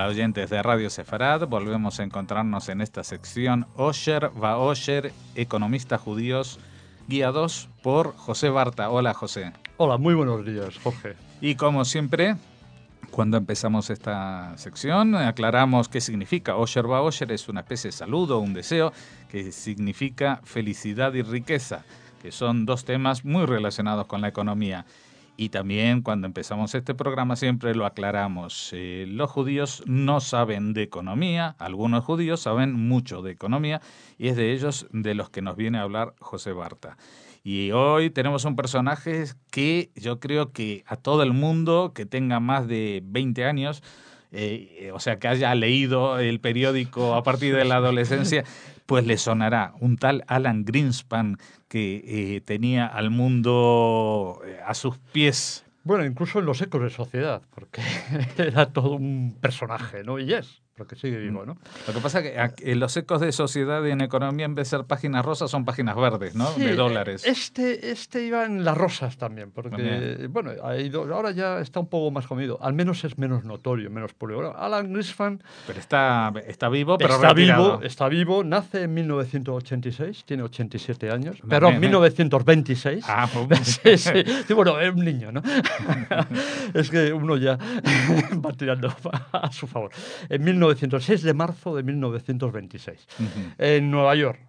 oyentes de Radio Sefarad. Volvemos a encontrarnos en esta sección Osher Vaosher, economistas judíos, guiados por José Barta. Hola, José. Hola, muy buenos días, Jorge. Y como siempre, cuando empezamos esta sección, aclaramos qué significa. Osher Vaosher es una especie de saludo, un deseo, que significa felicidad y riqueza, que son dos temas muy relacionados con la economía. Y también cuando empezamos este programa siempre lo aclaramos. Los judíos no saben de economía, algunos judíos saben mucho de economía y es de ellos de los que nos viene a hablar José Barta. Y hoy tenemos un personaje que yo creo que a todo el mundo que tenga más de 20 años, o sea, que haya leído el periódico a partir de la adolescencia, pues le sonará un tal Alan Greenspan que tenía al mundo a sus pies. Bueno, incluso en los Ecos de Sociedad, porque era todo un personaje, ¿no? Y es, porque sigue vivo, ¿no? Lo que pasa es que los Ecos de Sociedad y en economía, en vez de ser páginas rosas, son páginas verdes, ¿no? Sí, de dólares. Este iba en las rosas también, porque, también. Bueno, ahora ya está un poco más comido. Al menos es menos notorio, menos público. Alan Greenspan... Pero está vivo, pero retirado. Está vivo, nace en 1986, tiene 87 años. Perdón, 1926. Ah, sí, bueno, es un niño, ¿no? Es que uno ya va tirando a su favor. En 1906 de marzo de 1926, en Nueva York.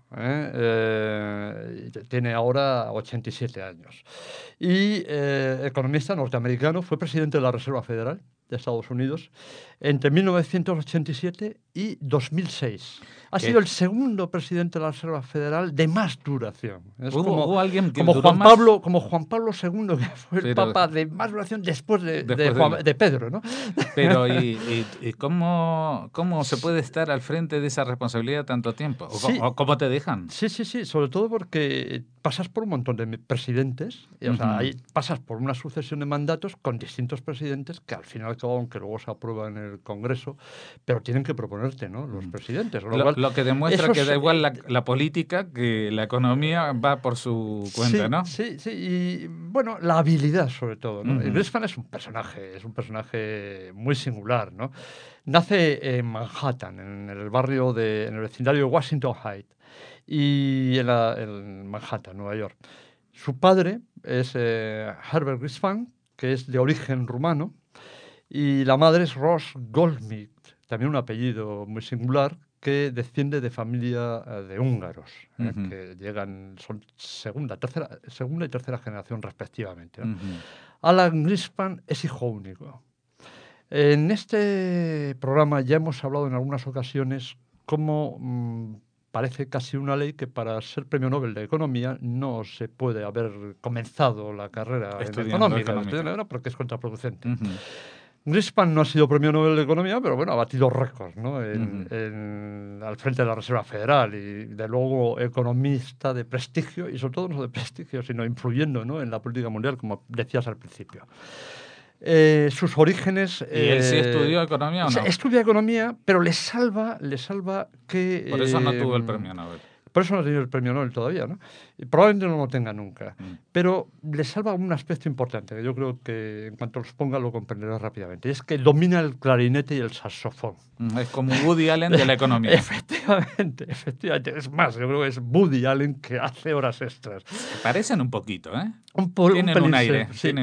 Tiene ahora 87 años. Y economista norteamericano, fue presidente de la Reserva Federal de Estados Unidos entre 1987 y 2006. Ha sido el segundo presidente de la Reserva Federal de más duración. Es ¿Hubo alguien que como duró Juan más? Pablo, como Juan Pablo II, que fue el papa de más duración después de Pedro, ¿no? Pero ¿y cómo se puede estar al frente de esa responsabilidad tanto tiempo? ¿O cómo te dejan? Sí, sobre todo porque pasas por un montón de presidentes, o sea, ahí pasas por una sucesión de mandatos con distintos presidentes que al final, aunque luego se aprueba en el Congreso, pero tienen que proponerte, ¿no? Los presidentes. Lo que demuestra que da igual la política, que la economía va por su cuenta, ¿no? Sí, y bueno, la habilidad sobre todo, ¿no? Greenspan es un personaje muy singular, ¿no? Nace en Manhattan, en el vecindario de Washington Heights, y en Manhattan, Nueva York. Su padre es Herbert Greenspan, que es de origen rumano, y la madre es Rose Goldschmidt, también un apellido muy singular, que desciende de familia de húngaros, que son segunda y tercera generación respectivamente, ¿no? Alan Greenspan es hijo único. En este programa ya hemos hablado en algunas ocasiones cómo parece casi una ley que para ser premio Nobel de Economía no se puede haber comenzado la carrera económica, porque es contraproducente. Greenspan no ha sido premio Nobel de Economía, pero bueno, ha batido récords, ¿no? Al frente de la Reserva Federal y, de luego, economista de prestigio, y sobre todo no de prestigio, sino influyendo, ¿no?, en la política mundial, como decías al principio. Sus orígenes... ¿Y él sí estudió economía o no? Estudia economía, pero le salva que... Por eso no tuvo el premio Nobel. Por eso no ha tenido el premio Nobel todavía, ¿no? Y probablemente no lo tenga nunca. Pero le salva un aspecto importante, que yo creo que en cuanto los ponga lo comprenderá rápidamente. Y es que domina el clarinete y el saxofón. Es como Woody Allen de la economía. Efectivamente. Es más, yo creo que es Woody Allen que hace horas extras. Parecen un poquito, ¿eh? Tienen un aire.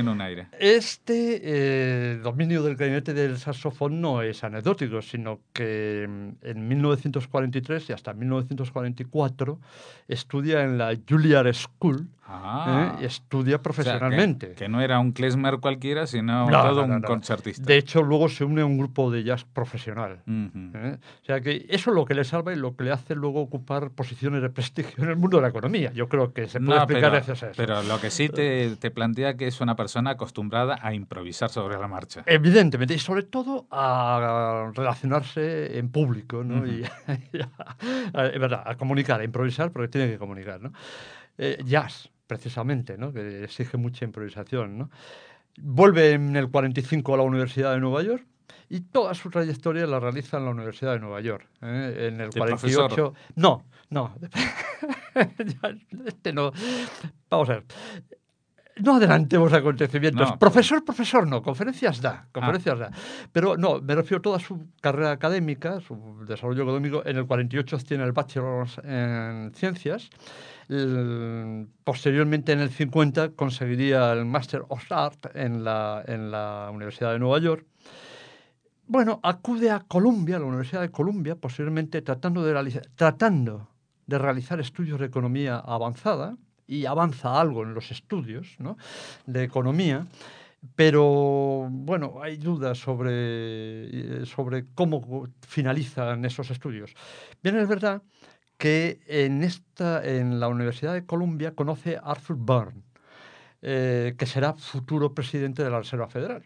Este dominio del clarinete y del saxofón no es anecdótico, sino que en 1943 y hasta 1944 estudia en la Juilliard School y estudia profesionalmente. O sea, que no era un klezmer cualquiera, sino todo un concertista. De hecho, luego se une a un grupo de jazz profesional. O sea, que eso es lo que le salva y lo que le hace luego ocupar posiciones de prestigio en el mundo de la economía. Yo creo que se puede explicar gracias a eso. Pero lo que sí te plantea que es una persona acostumbrada a improvisar sobre la marcha. Evidentemente, y sobre todo a relacionarse en público, ¿no? Y es verdad, a comunicar, a improvisar, porque tiene que comunicar, ¿no? Jazz, precisamente, ¿no?, que exige mucha improvisación, ¿no? Vuelve en el 45 a la Universidad de Nueva York y toda su trayectoria la realiza en la Universidad de Nueva York. En el 48... Profesor? No. No. Vamos a ver. No adelantemos acontecimientos. No, Profesor no, conferencias da. Pero no, me refiero a toda su carrera académica, su desarrollo económico. En el 48 tiene el Bachelor en Ciencias. Posteriormente, en el 50, conseguiría el Master of Art en la Universidad de Nueva York. Bueno, acude a Columbia, la Universidad de Columbia, posteriormente tratando de realizar estudios de economía avanzada, y avanza algo en los estudios, ¿no?, de economía, pero bueno, hay dudas sobre cómo finalizan esos estudios. Bien, es verdad que en la Universidad de Columbia conoce a Arthur Burn, que será futuro presidente de la Reserva Federal.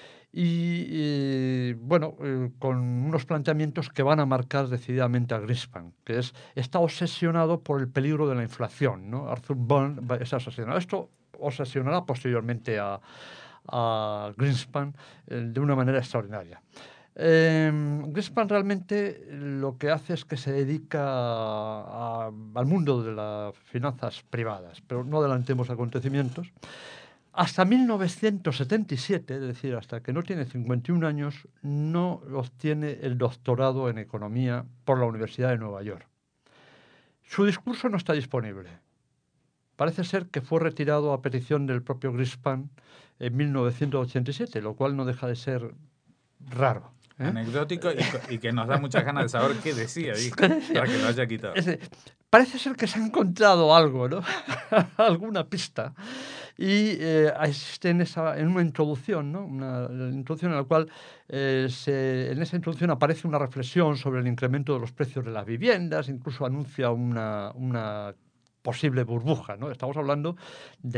Bueno, con unos planteamientos que van a marcar decididamente a Greenspan, que está obsesionado por el peligro de la inflación, ¿no? Arthur Burn está obsesionado. Esto obsesionará posteriormente a Greenspan de una manera extraordinaria. Greenspan realmente lo que hace es que se dedica al mundo de las finanzas privadas, pero no adelantemos acontecimientos. Hasta 1977, es decir, hasta que no tiene 51 años, no obtiene el doctorado en economía por la Universidad de Nueva York. Su discurso no está disponible. Parece ser que fue retirado a petición del propio Greenspan en 1987, lo cual no deja de ser raro. Anecdótico y que nos da muchas ganas de saber qué decía, para que lo haya quitado. Parece ser que se ha encontrado algo, ¿no? Alguna pista. Y existe en una introducción, ¿no?, una introducción en la cual en esa introducción aparece una reflexión sobre el incremento de los precios de las viviendas, incluso anuncia una posible burbuja, ¿no? Estamos hablando de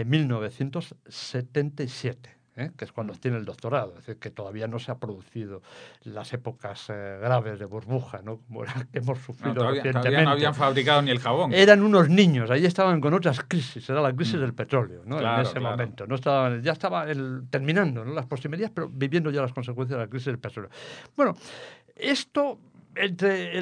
1977. Que es cuando tiene el doctorado, es decir, que todavía no se ha producido las épocas graves de burbuja, ¿no?, como la que hemos sufrido recientemente. Todavía no habían fabricado ni el jabón. Eran unos niños, ahí estaban con otras crisis, era la crisis del petróleo, ¿no?, claro, en ese momento. No ya estaba terminando, ¿no?, las postrimerías, pero viviendo ya las consecuencias de la crisis del petróleo. Bueno, esto entre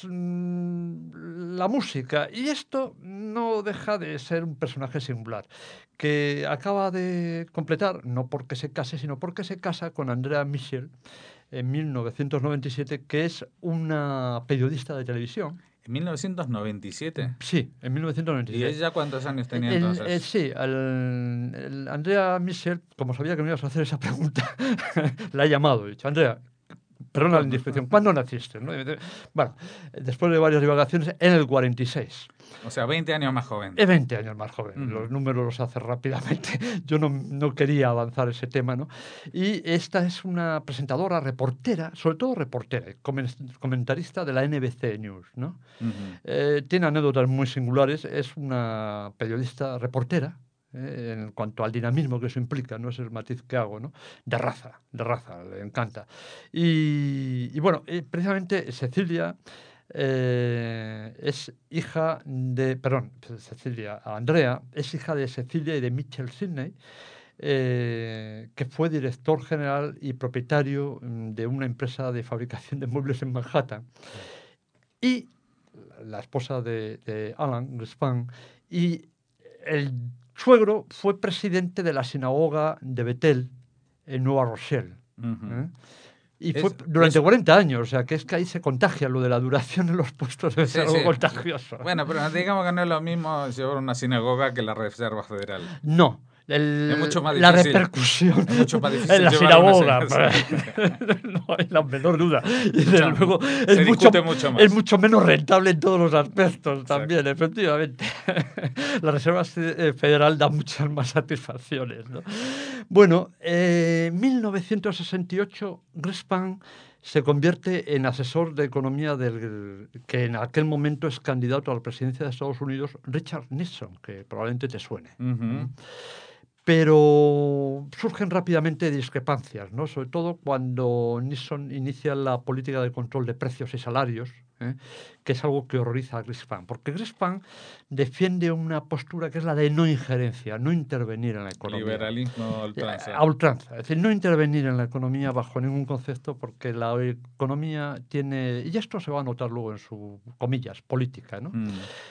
la música y esto no deja de ser un personaje singular, que acaba de completar, no porque se case, sino porque se casa con Andrea Mitchell en 1997, que es una periodista de televisión. ¿En 1997? Sí, en 1997. ¿Y ella cuántos años tenía entonces? Sí, Andrea Mitchell, como sabía que me ibas a hacer esa pregunta, la he llamado, he dicho: Andrea, perdona la indiscreción, ¿cuándo naciste?, ¿no? Bueno, después de varias divagaciones, en el 46. O sea, 20 años más joven. Es 20 años más joven. Los números los hace rápidamente. Yo no quería avanzar ese tema, ¿no? Y esta es una presentadora, reportera, sobre todo reportera, comentarista de la NBC News, ¿no? Tiene anécdotas muy singulares. Es una periodista reportera, en cuanto al dinamismo que eso implica, no es el matiz que hago, ¿no? De raza, le encanta. Y bueno, precisamente Cecilia es hija de, Andrea es hija de Cecilia y de Mitchell Sidney, que fue director general y propietario de una empresa de fabricación de muebles en Manhattan, y la esposa de Alan Greenspan, y el suegro fue presidente de la sinagoga de Betel en Nueva Rochelle. Y fue durante 40 años, o sea, que es que ahí se contagia lo de la duración en los puestos, de ser algo contagioso. Bueno, pero digamos que no es lo mismo llevar una sinagoga que la Reserva Federal. No. Es mucho más la difícil. repercusión es mucho más difícil en la sinagoga, sí. No hay la menor duda. Y desde luego es mucho menos rentable en todos los aspectos. Exacto. También, efectivamente. La Reserva Federal da muchas más satisfacciones, ¿no? Bueno, en 1968 Greenspan se convierte en asesor de economía del que en aquel momento es candidato a la presidencia de Estados Unidos, Richard Nixon, que probablemente te suene. Pero surgen rápidamente discrepancias, ¿no? Sobre todo cuando Nixon inicia la política de control de precios y salarios, que es algo que horroriza a Greenspan, porque Greenspan defiende una postura que es la de no injerencia, no intervenir en la economía. Liberalismo a ultranza. A ultranza, es decir, no intervenir en la economía bajo ningún concepto, porque la economía tiene, y esto se va a notar luego en su, comillas, política, ¿no?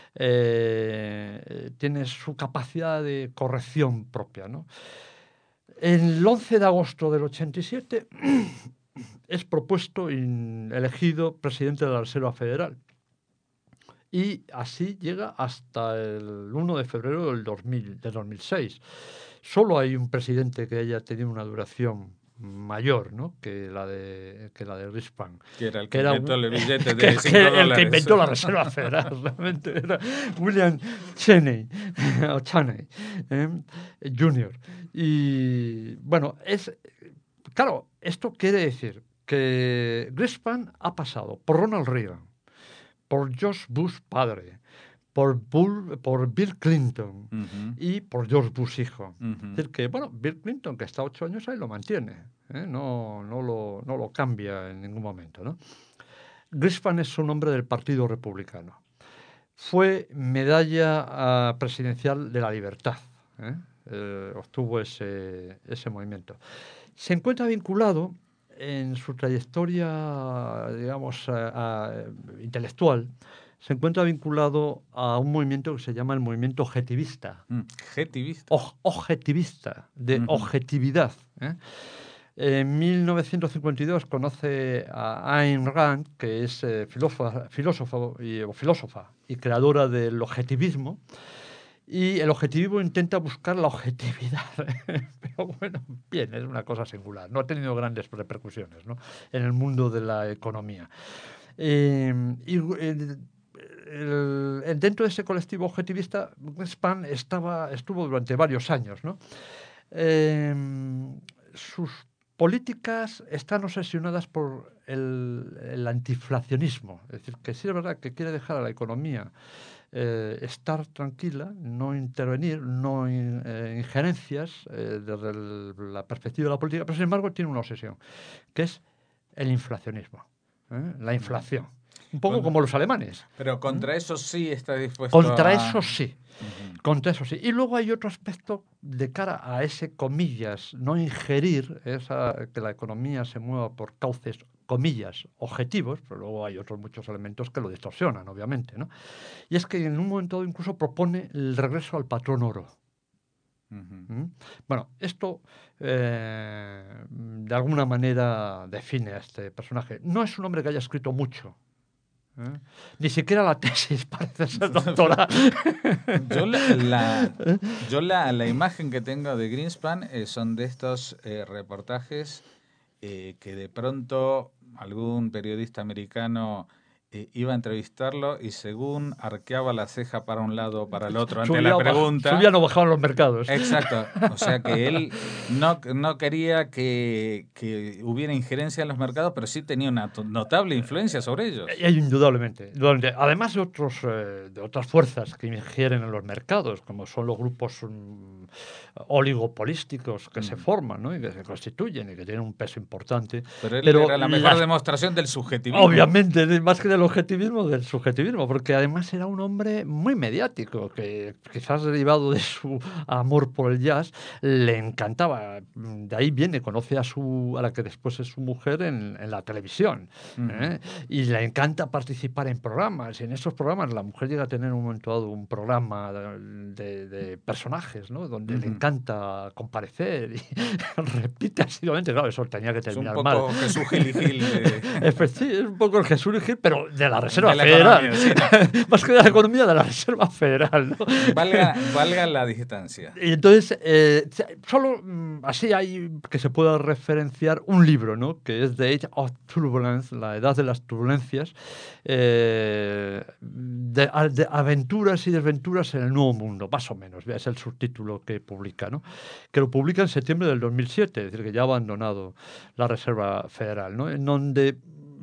Tiene su capacidad de corrección propia, ¿no? El 11 de agosto del 87 es propuesto y elegido presidente de la Reserva Federal. Y así llega hasta el 1 de febrero del 2006. Solo hay un presidente que haya tenido una duración mayor, ¿no?, que la de Greenspan. Que era el que inventó el billete de $5. El que inventó la Reserva Federal, realmente era William Cheney, o Chaney, Jr. Y bueno, claro, esto quiere decir que Greenspan ha pasado por Ronald Reagan, por George Bush padre, por Bill Clinton y por George Bush hijo. Es decir, que bueno, Bill Clinton, que está 8 años ahí, lo mantiene, no lo cambia en ningún momento, ¿no? Greenspan es un hombre del Partido Republicano. Fue medalla presidencial de la libertad, obtuvo ese movimiento. Se encuentra vinculado en su trayectoria, digamos, intelectual, se encuentra vinculado a un movimiento que se llama el movimiento objetivista. ¿Objetivista? Objetivista, de objetividad. En 1952 conoce a Ayn Rand, que es filósofa y creadora del objetivismo. Y el objetivismo intenta buscar la objetividad. Pero bueno, bien, es una cosa singular. No ha tenido grandes repercusiones, ¿no?, en el mundo de la economía. Dentro de ese colectivo objetivista, Greenspan estuvo durante varios años, ¿no? Sus políticas están obsesionadas por el antiinflacionismo. Es decir, que sí es verdad que quiere dejar a la economía estar tranquila, no intervenir, no injerencias desde la perspectiva de la política, pero sin embargo tiene una obsesión, que es el inflacionismo, la inflación. Un poco como los alemanes. Pero contra eso sí está dispuesto Contra eso sí. Contra eso sí. Y luego hay otro aspecto de cara a ese, comillas, no ingerir, que la economía se mueva por cauces, comillas, objetivos, pero luego hay otros muchos elementos que lo distorsionan, obviamente, ¿no? Y es que en un momento dado incluso propone el regreso al patrón oro. Bueno, esto de alguna manera define a este personaje. No es un hombre que haya escrito mucho. Ni siquiera la tesis parece ser doctoral. Yo la imagen que tengo de Greenspan son de estos reportajes que de pronto algún periodista americano iba a entrevistarlo y según arqueaba la ceja para un lado o para el otro ante la pregunta... Subían o bajaban los mercados. Exacto. O sea que él no quería que hubiera injerencia en los mercados, pero sí tenía una notable influencia sobre ellos. Indudablemente. Además de otras fuerzas que ingieren en los mercados, como son los grupos oligopolísticos que se forman, ¿no?, y que se constituyen y que tienen un peso importante. Pero él era la mejor demostración del subjetivismo. Obviamente, más que del objetivismo, del subjetivismo, porque además era un hombre muy mediático, que quizás derivado de su amor por el jazz, le encantaba. De ahí viene, conoce a la que después es su mujer en la televisión, y le encanta participar en programas, y en esos programas la mujer llega a tener en un momento dado un programa de personajes, ¿no?, donde le encanta comparecer y repite asiduamente. Claro, eso tenía que terminar mal. Es un poco Jesús Gil y Gil. Sí, es un poco el Jesús Gil, pero de la Reserva Federal. Economía, sí, no. Más que de la economía, de la Reserva Federal, ¿no? Valga la distancia. Y entonces, solo así hay que se pueda referenciar un libro, ¿no?, que es The Age of Turbulence, la edad de las turbulencias, de aventuras y desventuras en el Nuevo Mundo, más o menos. Es el subtítulo que publica, ¿no?, que lo publica en septiembre del 2007, es decir, que ya ha abandonado la Reserva Federal, ¿no?, en donde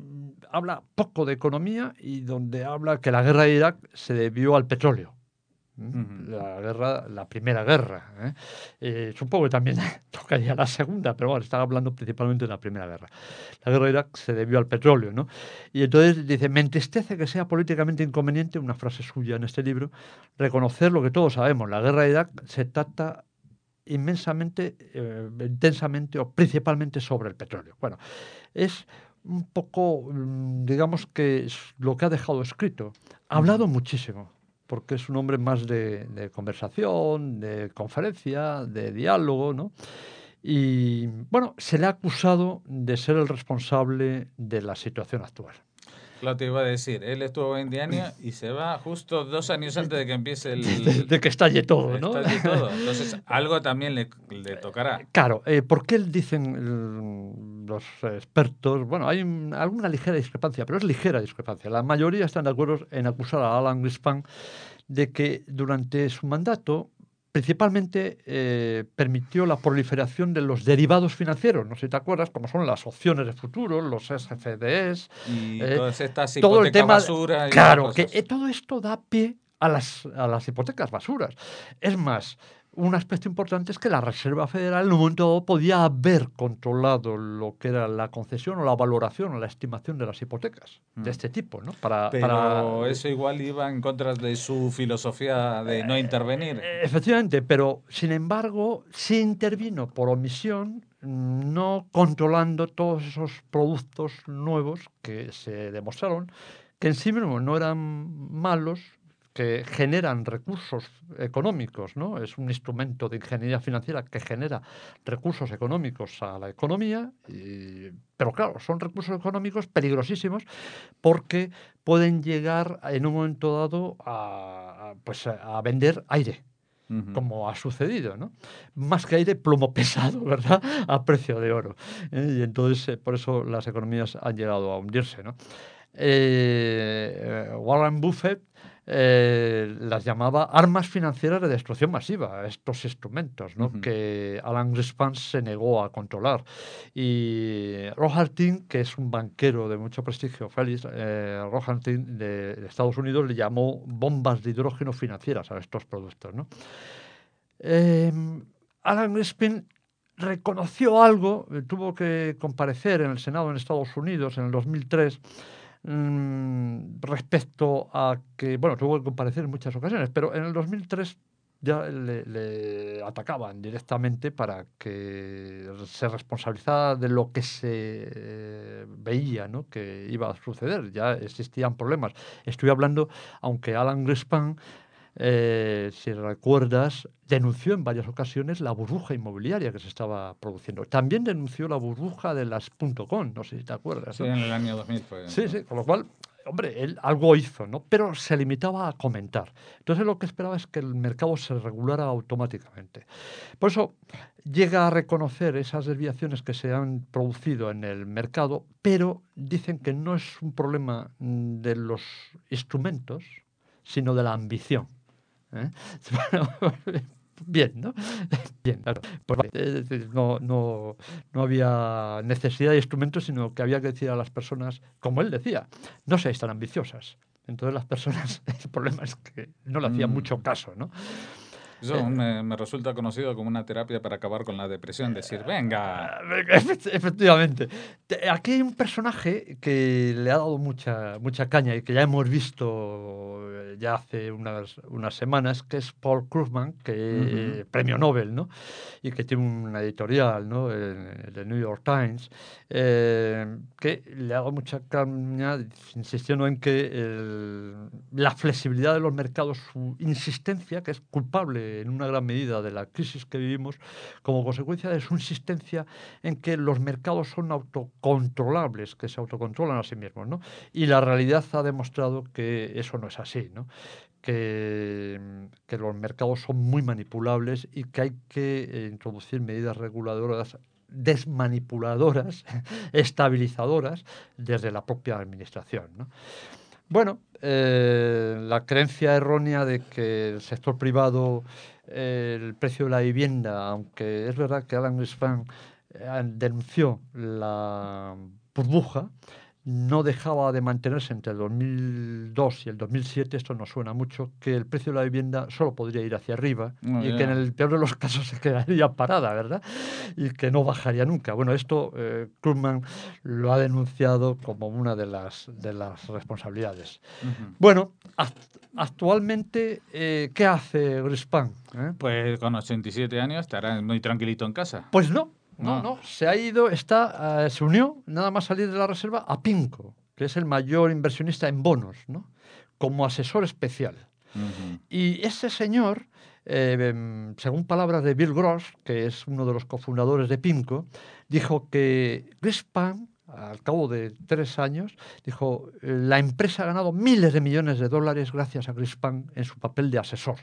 habla poco de economía y donde habla que la guerra de Irak se debió al petróleo. La primera guerra. Supongo que también tocaría la segunda, pero bueno, estaba hablando principalmente de la primera guerra. La guerra de Irak se debió al petróleo, ¿no? Y entonces dice, me entristece que sea políticamente inconveniente, una frase suya en este libro, reconocer lo que todos sabemos, la guerra de Irak se trata inmensamente, intensamente o principalmente sobre el petróleo. Bueno, es un poco, digamos que es lo que ha dejado escrito. Ha hablado muchísimo, porque es un hombre más de conversación, de conferencia, de diálogo, ¿no? Y bueno, se le ha acusado de ser el responsable de la situación actual. Lo te iba a decir, él estuvo 20 años y se va justo 2 años antes de que empiece el... De que estalle todo, ¿no? Estalle todo. Entonces, algo también le tocará. Claro, ¿por qué dicen los expertos? Bueno, hay alguna ligera discrepancia, pero es ligera discrepancia. La mayoría están de acuerdo en acusar a Alan Greenspan de que durante su mandato principalmente permitió la proliferación de los derivados financieros, no sé si te acuerdas, como son las opciones de futuro, los SFDs, Y todas estas todo el hipotecas tema, basura y claro, que cosas. todo esto da pie a las hipotecas basuras. Es más, un aspecto importante es que la Reserva Federal en un momento dado podía haber controlado lo que era la concesión o la valoración o la estimación de las hipotecas de este tipo, ¿no? Pero eso igual iba en contra de su filosofía de no intervenir. Efectivamente, pero sin embargo, sí intervino por omisión, no controlando todos esos productos nuevos que se demostraron que en sí mismos no eran malos, que generan recursos económicos, ¿no? Es un instrumento de ingeniería financiera que genera recursos económicos a la economía, pero claro, son recursos económicos peligrosísimos porque pueden llegar en un momento dado a vender aire, como ha sucedido, ¿no? Más que aire, plomo pesado, ¿verdad? A precio de oro. Y entonces, por eso las economías han llegado a hundirse, ¿no? Warren Buffett las llamaba armas financieras de destrucción masiva, estos instrumentos, ¿no? Que Alan Greenspan se negó a controlar. Y Rohatyn, que es un banquero de mucho prestigio, Félix Rohatyn de Estados Unidos, le llamó bombas de hidrógeno financieras a estos productos, ¿no? Alan Greenspan reconoció algo, tuvo que comparecer en el Senado en Estados Unidos en el 2003 respecto a que, bueno, tuvo que comparecer en muchas ocasiones, pero en el 2003 ya le atacaban directamente para que se responsabilizara de lo que se veía, ¿no? Que iba a suceder. Ya existían problemas. Estoy hablando, aunque Alan Greenspan, si recuerdas, denunció en varias ocasiones la burbuja inmobiliaria que se estaba produciendo. También denunció la burbuja de las .com, no sé si te acuerdas, Sí, ¿no? en el año 2000 fue. Sí, sí, con lo cual, hombre, él algo hizo, ¿no? Pero se limitaba a comentar. Entonces lo que esperaba es que el mercado se regulara automáticamente. Por eso llega a reconocer esas desviaciones que se han producido en el mercado, pero dicen que no es un problema de los instrumentos, sino de la ambición. ¿Eh? Bien, ¿no? Bien, claro. Pues, es decir, no había necesidad de instrumentos, sino que había que decir a las personas, como él decía, no seáis tan ambiciosas. Entonces las personas, el problema es que no le hacían mucho caso, ¿no? Eso me resulta conocido como una terapia para acabar con la depresión. Decir, venga. Efectivamente. Aquí hay un personaje que le ha dado mucha caña y que ya hemos visto ya hace unas semanas, que es Paul Krugman, que premio Nobel, ¿no? Y que tiene una editorial, ¿no? En el New York Times, que le ha dado mucha caña insistiendo en que la flexibilidad de los mercados, su insistencia, que es culpable en una gran medida de la crisis que vivimos, como consecuencia de su insistencia en que los mercados son autocontrolables, que se autocontrolan a sí mismos, ¿no? Y la realidad ha demostrado que eso no es así, ¿no? Que los mercados son muy manipulables y que hay que introducir medidas reguladoras desmanipuladoras, estabilizadoras, desde la propia administración, ¿no? Bueno, la creencia errónea de que el sector privado, el precio de la vivienda, aunque es verdad que Adam Greenspan denunció la burbuja, no dejaba de mantenerse entre el 2002 y el 2007, esto nos suena mucho, que el precio de la vivienda solo podría ir hacia arriba y que en el peor de los casos se quedaría parada, ¿verdad? Y que no bajaría nunca. Bueno, esto Krugman lo ha denunciado como una de las responsabilidades. Bueno, actualmente, ¿qué hace Greenspan? Pues con 87 años estará muy tranquilito en casa. Pues no. Se ha ido, se unió, nada más salir de la reserva, a PIMCO, que es el mayor inversionista en bonos, ¿no? Como asesor especial. Y ese señor, según palabras de Bill Gross, que es uno de los cofundadores de PIMCO, dijo que Greenspan, al cabo de 3 años, dijo, la empresa ha ganado miles de millones de dólares gracias a Greenspan en su papel de asesor.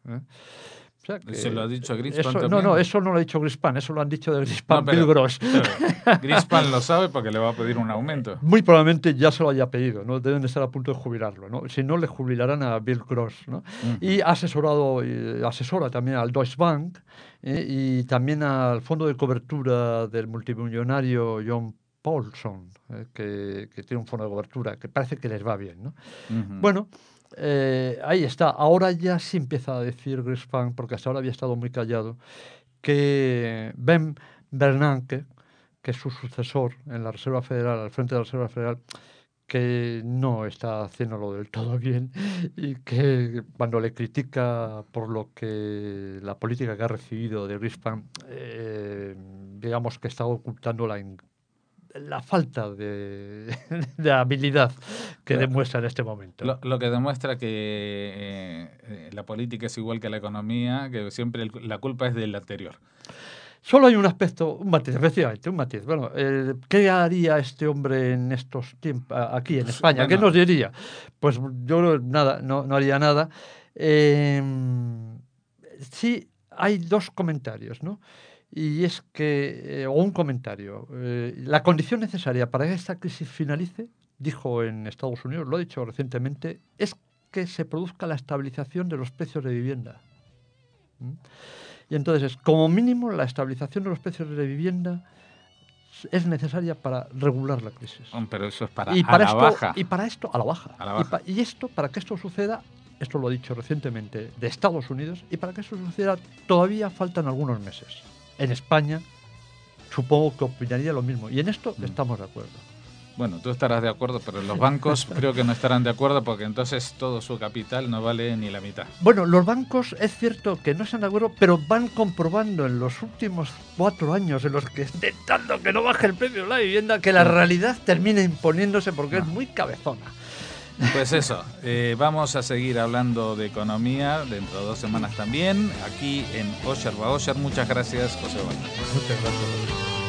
O sea ¿Se lo ha dicho Greenspan también? No, eso no lo ha dicho Greenspan, eso lo han dicho de Greenspan, Bill Gross. Greenspan lo sabe porque le va a pedir un aumento. Muy probablemente ya se lo haya pedido, ¿no? Deben de estar a punto de jubilarlo, ¿no? Si no, le jubilarán a Bill Gross, ¿no? Y asesora también al Deutsche Bank y también al fondo de cobertura del multimillonario John Paulson, que tiene un fondo de cobertura que parece que les va bien, ¿no? Bueno, ahí está. Ahora ya sí empieza a decir Greenspan, porque hasta ahora había estado muy callado, que Ben Bernanke, que es su sucesor en la Reserva Federal, al frente de la Reserva Federal, que no está haciéndolo del todo bien y que cuando le critica por lo que la política que ha recibido de Greenspan, digamos que está ocultando la falta de habilidad que demuestra en este momento. Lo que demuestra que la política es igual que la economía, que siempre la culpa es del anterior. Solo hay un aspecto, un matiz, efectivamente, un matiz. Bueno, ¿qué haría este hombre en estos tiempos aquí en España? Bueno, ¿qué nos diría? Pues yo nada, no haría nada. Sí, hay 2 comentarios, ¿no? Y es que, o un comentario, la condición necesaria para que esta crisis finalice, dijo en Estados Unidos, lo ha dicho recientemente, es que se produzca la estabilización de los precios de vivienda. Y entonces, como mínimo, la estabilización de los precios de vivienda es necesaria para regular la crisis. Pero eso es para la baja. Y para esto, a la baja. Y esto, para que esto suceda, esto lo ha dicho recientemente de Estados Unidos, y para que eso suceda todavía faltan algunos meses. En España, supongo que opinaría lo mismo. Y en esto estamos de acuerdo. Bueno, tú estarás de acuerdo, pero los bancos creo que no estarán de acuerdo porque entonces todo su capital no vale ni la mitad. Bueno, los bancos es cierto que no están de acuerdo, pero van comprobando en los últimos 4 años en los que intentando que no baje el precio de la vivienda, que la realidad termina imponiéndose porque es muy cabezona. Pues eso, vamos a seguir hablando de economía dentro de 2 semanas también, aquí en Osher va Osher. Muchas gracias, José Valle. Muchas gracias.